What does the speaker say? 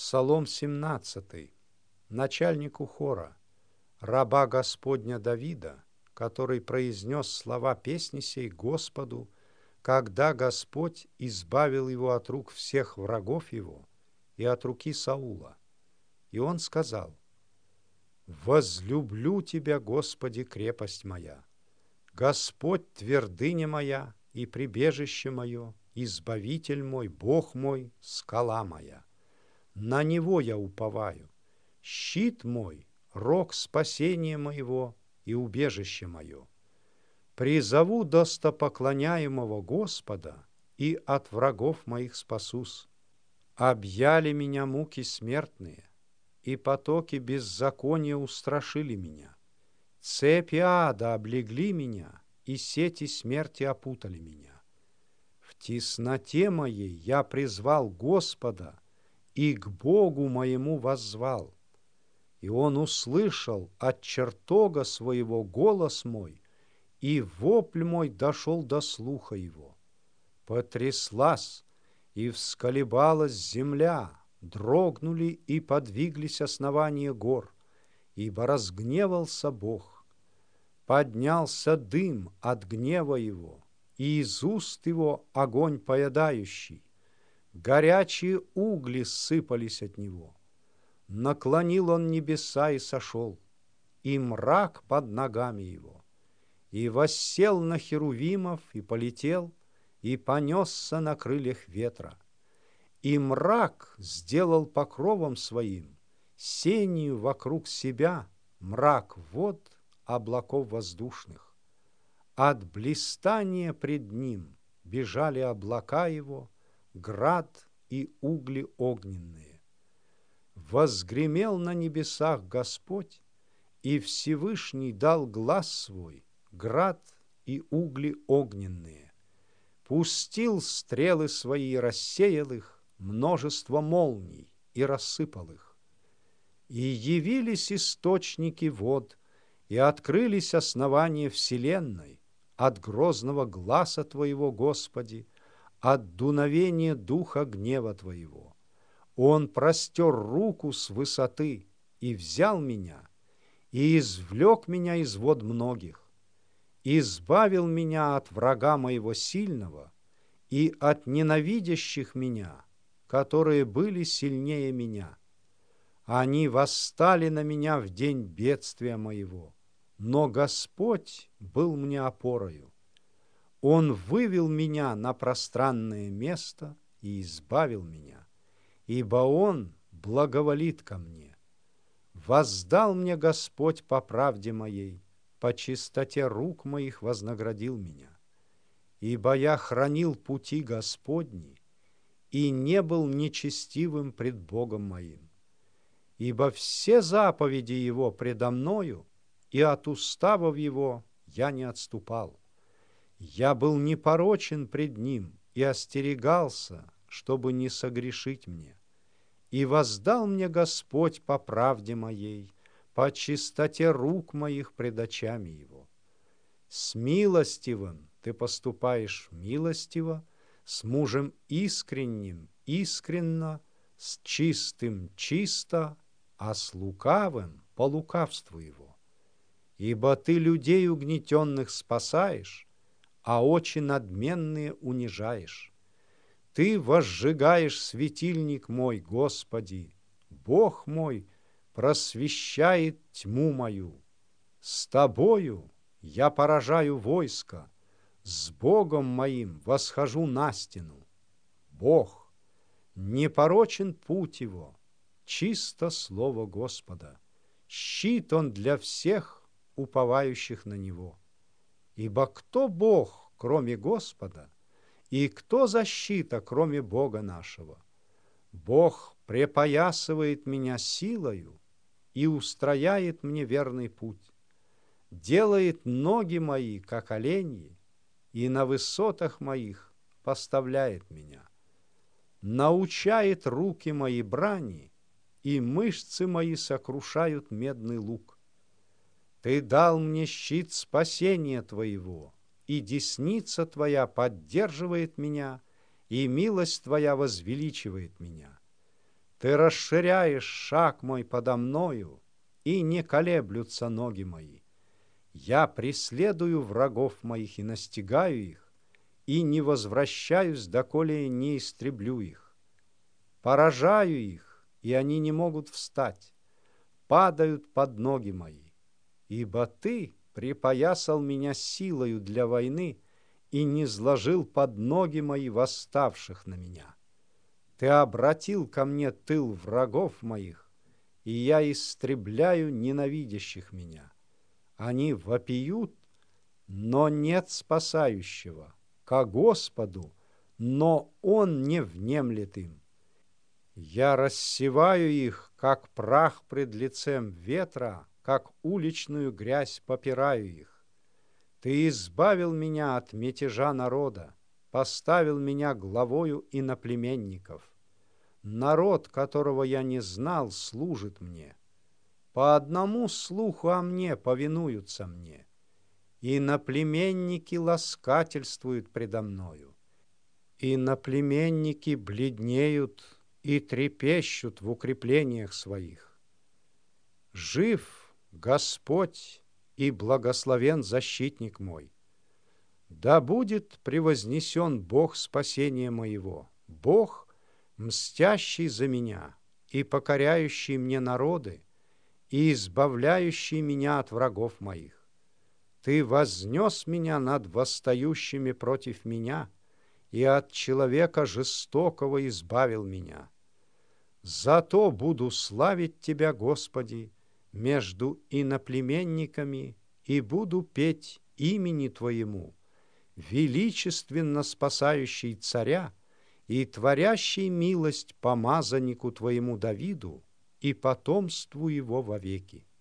Псалом 17, начальнику хора, раба Господня Давида, который произнес слова песни сей Господу, когда Господь избавил его от рук всех врагов его и от руки Саула. И он сказал: «Возлюблю Тебя, Господи, крепость моя, Господь твердыня моя и прибежище мое, избавитель мой, Бог мой, скала моя. На Него я уповаю, щит мой, рог спасения моего и убежище мое. Призову достопоклоняемого Господа, и от врагов моих спасусь. Объяли меня муки смертные, и потоки беззакония устрашили меня. Цепи ада облегли меня, и сети смерти опутали меня. В тесноте моей я призвал Господа, и к Богу моему воззвал. И Он услышал от чертога своего голос мой, и вопль мой дошел до слуха его. Потряслась и всколебалась земля, дрогнули и подвиглись основания гор, ибо разгневался Бог. Поднялся дым от гнева его, и из уст его огонь поедающий. Горячие угли сыпались от него. Наклонил он небеса и сошел, и мрак под ногами его. И воссел на херувимов, и полетел, и понесся на крыльях ветра. И мрак сделал покровом своим, сенью вокруг себя, мрак вод облаков воздушных. От блистания пред ним бежали облака его, град и угли огненные. Возгремел на небесах Господь, и Всевышний дал глас свой, град и угли огненные. Пустил стрелы свои и рассеял их, множество молний, и рассыпал их. И явились источники вод, и открылись основания вселенной от грозного гласа Твоего, Господи, от дуновения духа гнева Твоего. Он простер руку с высоты и взял меня, и извлек меня из вод многих, избавил меня от врага моего сильного и от ненавидящих меня, которые были сильнее меня. Они восстали на меня в день бедствия моего, но Господь был мне опорою. Он вывел меня на пространное место и избавил меня, ибо Он благоволит ко мне. Воздал мне Господь по правде моей, по чистоте рук моих вознаградил меня. Ибо я хранил пути Господни и не был нечестивым пред Богом моим. Ибо все заповеди Его предо мною, и от уставов Его я не отступал. Я был непорочен пред Ним и остерегался, чтобы не согрешить мне. И воздал мне Господь по правде моей, по чистоте рук моих пред очами Его. С милостивым ты поступаешь милостиво, с мужем искренним искренно, с чистым чисто, а с лукавым по лукавству его. Ибо ты людей угнетенных спасаешь, а очи надменные унижаешь. Ты возжигаешь светильник мой, Господи, Бог мой просвещает тьму мою. С Тобою я поражаю войско, с Богом моим восхожу на стену. Бог, непорочен путь Его, чисто слово Господа, щит Он для всех, уповающих на Него. Ибо кто Бог, кроме Господа, и кто защита, кроме Бога нашего? Бог препоясывает меня силою и устрояет мне верный путь, делает ноги мои, как оленьи, и на высотах моих поставляет меня. Научает руки мои брани, и мышцы мои сокрушают медный лук. Ты дал мне щит спасения Твоего, и десница Твоя поддерживает меня, и милость Твоя возвеличивает меня. Ты расширяешь шаг мой подо мною, и не колеблются ноги мои. Я преследую врагов моих и настигаю их, и не возвращаюсь, доколе не истреблю их. Поражаю их, и они не могут встать, падают под ноги мои. Ибо ты припоясал меня силою для войны и низложил под ноги мои восставших на меня. Ты обратил ко мне тыл врагов моих, и я истребляю ненавидящих меня. Они вопиют, но нет спасающего, ко Господу, но Он не внемлет им. Я рассеваю их, как прах пред лицем ветра, как уличную грязь попираю их. Ты избавил меня от мятежа народа, поставил меня главою иноплеменников. Народ, которого я не знал, служит мне. По одному слуху о мне повинуются мне. Иноплеменники ласкательствуют предо мною. Иноплеменники бледнеют и трепещут в укреплениях своих. Жив Господь и благословен защитник мой. Да будет превознесен Бог спасения моего, Бог, мстящий за меня и покоряющий мне народы, и избавляющий меня от врагов моих. Ты вознес меня над восстающими против меня, и от человека жестокого избавил меня. Зато буду славить Тебя, Господи, между иноплеменниками, и буду петь имени Твоему, величественно спасающий царя и творящий милость помазаннику Твоему Давиду и потомству его вовеки.